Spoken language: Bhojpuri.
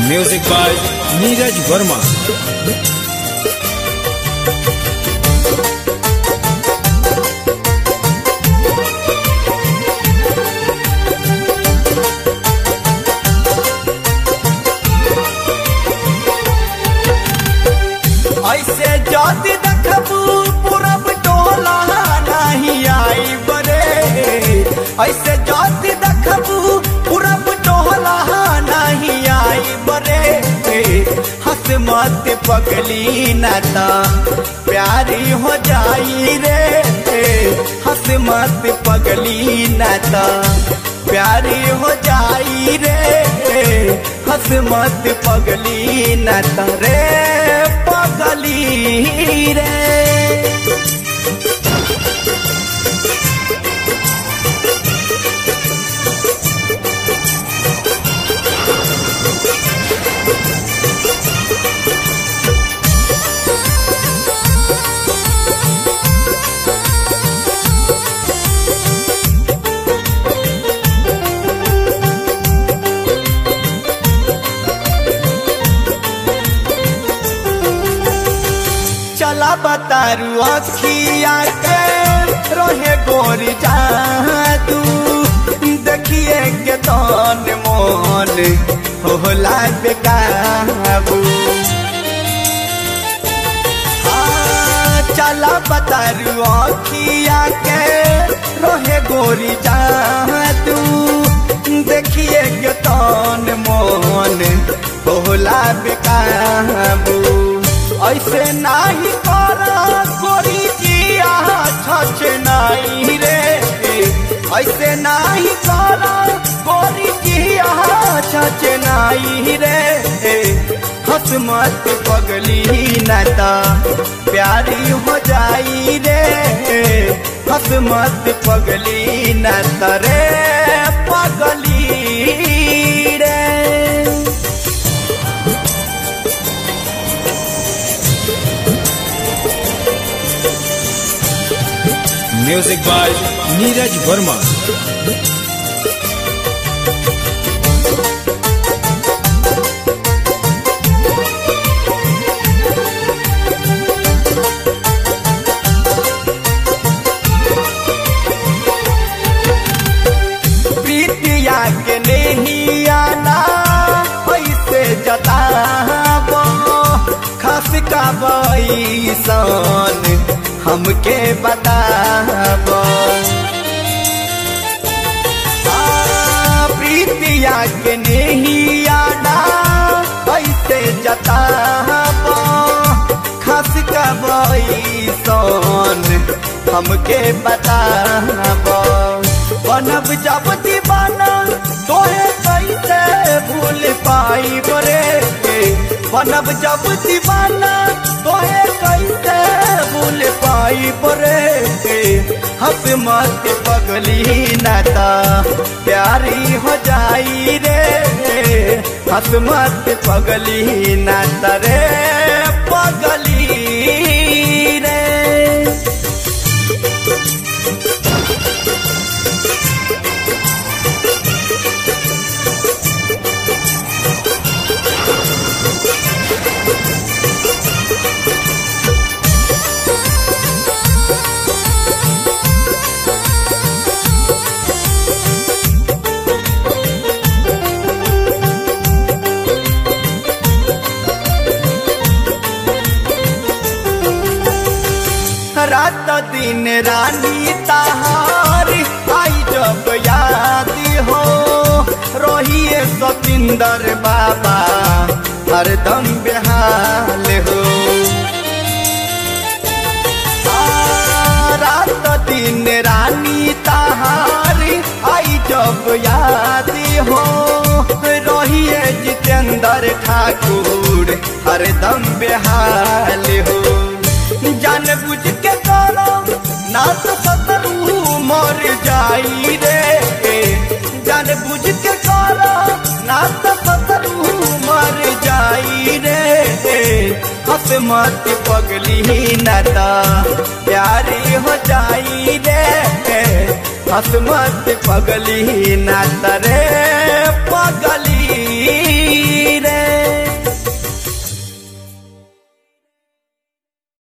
Music by Neeraj Verma. ऐसे जाति देखबू पूरब टोला नहीं आई बरे। ऐसे जाति देखबू पूरब टोला नहीं आई बरे। हंस मत पगली नाता प्यारी हो जाई रे। हंस मत पगली नाता प्यारी हो जाई रे। हंस मत पगली नाता रे पगली रे। चला बतारू अखिया के रोहे गोरी जादू। देखिए के तन मन होला बेकाबू। चला बतारू अखिया के रोहे गोरी जादू। देखिए के तन मन होला बेकाबू। ऐसे नाही करा गोरी जिया छछ नहीं रे। ऐसे नहीं करा गोरी जिया छछ नहीं रे। हंस मत पगली नाता प्यारी हो जाई रे। हंस मत पगली नाता रे पगली रे। Music by Neeraj Verma. प्रीतिया के नहीं आना ऐसे जताबो। खस का बैसन हमके बताबो। प्रीतिया के नहीं आना ऐसे जताबो। खस का बैसन हमके बताबो। बनब जब दीवाना तोहे कैसे भूल पाई बरे। बनब जब दीवाना तोहे कैसे भूल पाई बरे। हंस मत पगली नाता प्यारी हो जाई रे। हंस मत पगली नाता रे पगली रे। रात दिन रानी तहार आई जब याद हो। रोहिए सतिंदर बाबा हरदम बेहाल हो। रात दिन रानी तहार आई जब याद हो। रोहिए जितेंद्र ठाकुर हरदम बेहाल हो। जान बुझ के करो ना तो सतरू मर जाई रे। जान बुझ के करो ना तो सतरू मर जाई रे। हंस मत पगली नाता प्यारी हो जाई रे। हंस मत पगली नाता रे पगली।